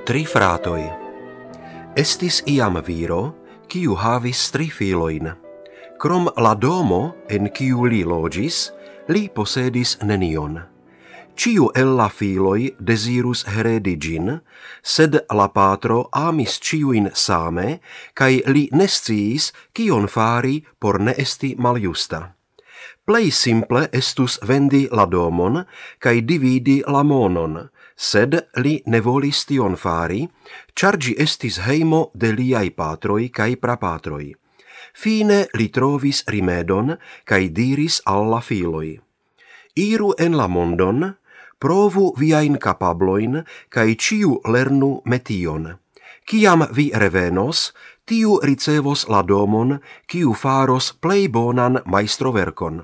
Tri fratoj. Estis iam viro, kiu havis tri filojn. Krom la domo, en kiu li loĝis, li posedis nenion. Ĉiu el la filoj dezirus heredi ĝin, sed la patro amis ĉiujn same, kaj li ne sciis, kion fari por ne esti maljusta. Plej simple estus vendi la domon kaj dividi la monon, sed li ne volis tion fari, ĉar ĝi estis hejmo de liaj patroj kaj prapatroj. Fine li trovis rimedon kaj diris al la filoj: Iru en la mondon, provu viajn kapablojn kaj ĉiu lernu metion. Kiam vi revenos, tiu ricevos la domon, kiu faros plej bonan majstroverkon.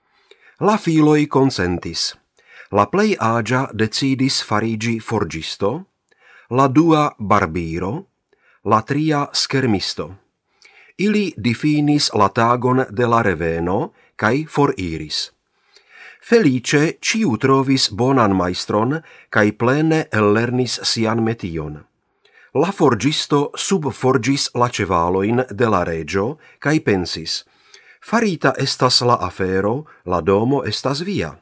La filoj konsentis. La plej aĝa decidis fariĝi forĝisto, la dua barbiro, la tria skermisto. Ili difinis la tagon de la reveno kaj foriris. Felice ĉiu trovis bonan majstron kaj plene ellernis sian metion. La forĝisto subforĝis la ĉevalojn de la reĝo kaj pensis: farita estas la afero, la domo estas via.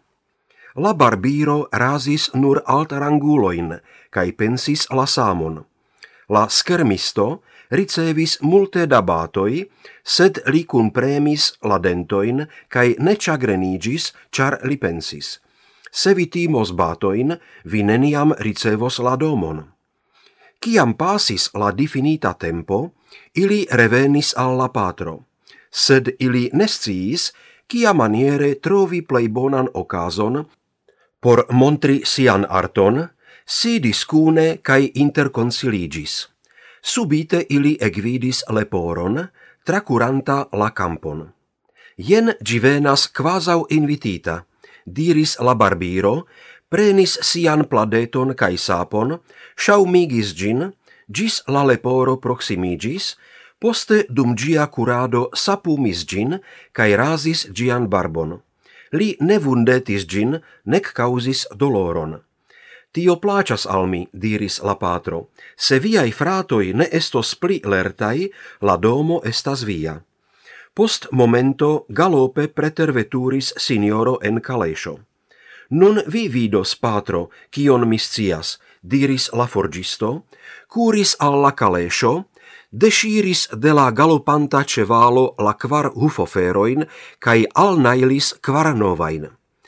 La barbiro razis nur altarangulojn kaj pensis la samon. La skermisto ricevis multe da batoj, sed li kunpremis la dentojn kaj ne ĉagreniĝis, ĉar li pensis: se vi timos batojn, vi neniam ricevos la domon. Kiam pasis la difinita tempo, ili revenis al la patro, sed ili ne sciis, kiamaniere trovi plej bonan okazon por montri sian arton, sidis kune kaj interkonsiligis. Subite ili ekvidis leporon, trakuranta la kampon. Jen ĝi venas kvazaŭ invitita, diris la barbiro, prenis sian pladeton kaj sapon, ŝaŭmigis ĝin, ĝis la leporo proksimiĝis, poste dum ĝia kurado sapumis ĝin kaj razis ĝian barbon. Li ne vundetis ĝin, nek kaŭzis doloron. Tio plaĉas al mi, diris la patro. Se viaj fratoj ne estos pli lertaj, la domo estas via. Post momento galope preterveturis sinjoro en kaleŝo. Nun vi vidos, patro, kion mi scias, diris la forĝisto, kuris al la kaleŝo, deŝiris de la galopanta ĉevalo la kvar hufoferojn kaj alnajlis kvar novajn.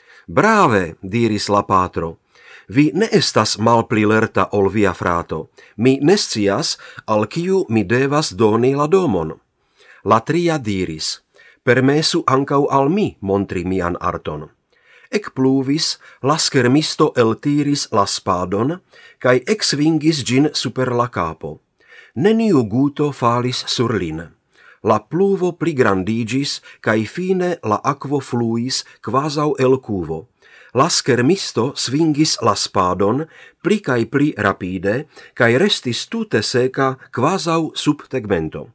Brave, diris la patro. Vi ne estas malpli lerta ol via frato. Mi ne scias, al kiu mi devas doni la domon. La tria diris: permesu ankaŭ al mi montri mian arton. Ekpluvis, la skermisto eltiris la spadon kaj eksvingis ĝin super la kapo. Neniu guto falis sur lin. La pluvo pligrandiĝis kaj fine la akvo fluis kvazaŭ el kuvo. La skermisto svingis la spadon pli kaj pli rapide kaj restis tute seka kvazaŭ sub tegmento.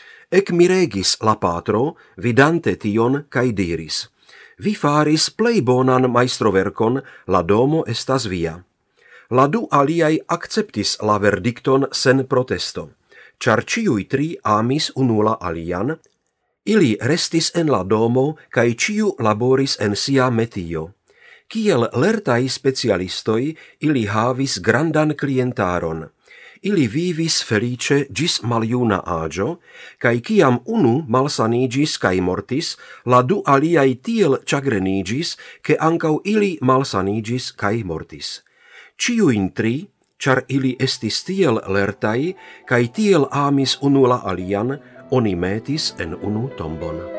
Ekmiregis la patro, vidante tion, kaj diris: vi faris plej bonan majstroverkon, la domo estas via. La du aliaj akceptis la verdikton sen protesto, ĉar ĉiuj tri amis unu la alian. Ili restis en la domo kaj ĉiu laboris en sia metio. Kiel lertaj specialistoj, ili havis grandan klientaron. Ili vivis felice ĝis maljuna aĝo, kaj kiam unu malsaniĝis kaj mortis, la du aliaj tiel ĉagreniĝis, ke ankaŭ ili malsaniĝis kaj mortis. Ĉiujn tri, ĉar ili estis tiel lertaj kaj tiel amis unu la alian, oni metis en unu tombon.